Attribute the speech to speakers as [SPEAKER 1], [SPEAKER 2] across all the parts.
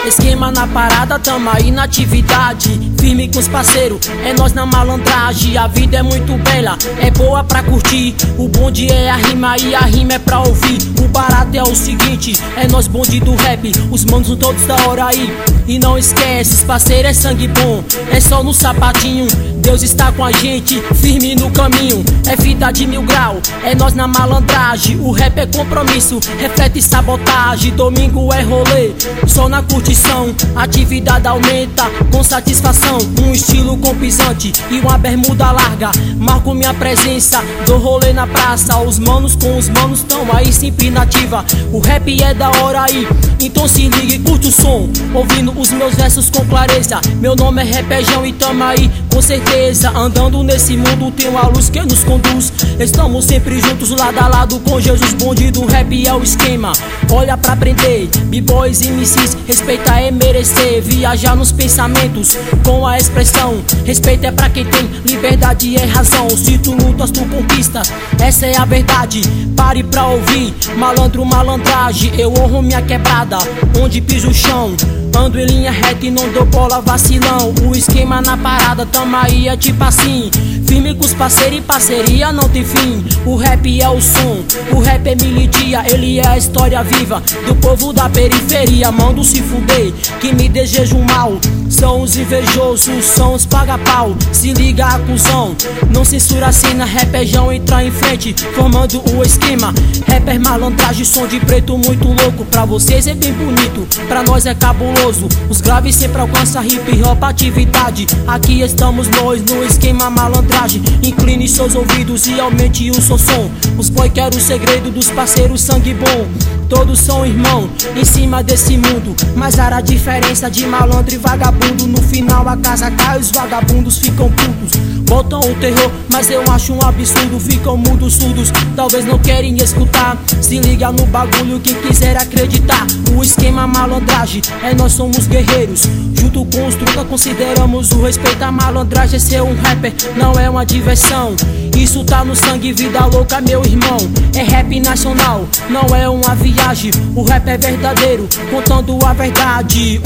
[SPEAKER 1] Esquema na parada, tamo aí na atividade. Firme com os parceiros, é nós na malandragem. A vida é muito bela, é boa pra curtir. O bonde é a rima e a rima é pra ouvir. O barato é o seguinte, é nós bonde do rap. Os manos são todos da hora aí. E não esquece, os parceiros é sangue bom. É só no sapatinho, Deus está com a gente, firme no caminho. É vida de 1000 grau, é nós na malandragem. O rap é compromisso, reflete sabotagem. Domingo é rolê, só na curtição. Atividade aumenta com satisfação. Um estilo com pisante e uma bermuda larga. Marco minha presença, dou rolê na praça. Os manos com os manos tão aí sempre nativa. O rap é da hora aí, então se liga e curte o som, ouvindo os meus versos com clareza. Meu nome é Repejão e tamo aí com certeza. Andando nesse mundo tem uma luz que nos conduz. Estamos sempre juntos lado a lado com Jesus. Bonde do rap é o esquema, olha pra aprender. B-boys e MCs, respeitar é merecer. Viajar nos pensamentos com a expressão. Respeito é pra quem tem, liberdade é razão. Se tu lutas, tu conquistas, essa é a verdade. Pare pra ouvir, malandro, malandragem. Eu honro minha quebrada, onde piso o chão. Ando em linha reta e não dou bola vacilão. O esquema na parada, tamo aí é tipo assim. Firme com os parceiros e parceria não tem fim. O rap é o som, o rap é militia. Ele é a história viva do povo da periferia. Mando se fuder, que me desejam mal. São os invejosos, são os paga-pau. Se liga a cuzão, não censura a cena. Repejão entra em frente, formando o esquema. Rapper malandragem, som de preto muito louco. Pra vocês é bem bonito, pra nós é cabuloso. Os graves sempre alcançam hip hop atividade. Aqui estamos nós no esquema malandragem. Incline seus ouvidos e aumente o seu som. Os boy querem o segredo dos parceiros sangue bom. Todos são irmão em cima desse mundo, mas há a diferença de malandro e vagabundo. No final a casa cai, os vagabundos ficam putos. Botam o terror, mas eu acho um absurdo. Ficam mudos, surdos, talvez não querem escutar. Se liga no bagulho, quem quiser acreditar. O esquema malandragem, é nós somos guerreiros. Junto com os truta consideramos o respeito. A malandragem é ser um rapper, não é uma diversão. Isso tá no sangue, vida louca meu irmão. É rap nacional, não é uma viagem. O rap é verdadeiro, contando a verdade.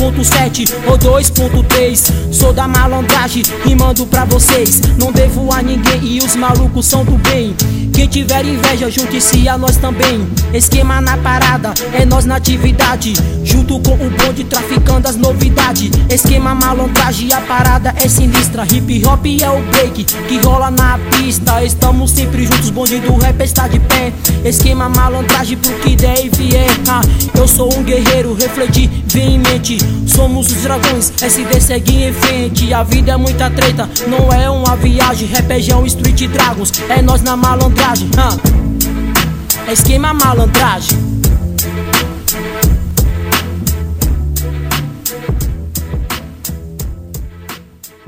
[SPEAKER 1] 1.7 ou 2.3, sou da malandragem, rimando pra vocês. Não devo a ninguém e os malucos são do bem. Quem tiver inveja, junte-se a nós também. Esquema na parada, é nós na atividade. Junto com o bonde, traficando as novidades. Esquema malandragem, a parada é sinistra. Hip hop é o break que rola na pista. Estamos sempre juntos, bonde do rap está de pé. Esquema malandragem pro que der e vier. Eu sou um guerreiro, refleti, vem em mente. Somos os dragões, SD segue em frente. A vida é muita treta, não é uma viagem. Repejão, Street Dragons, é nós na malandragem. É esquema malandragem.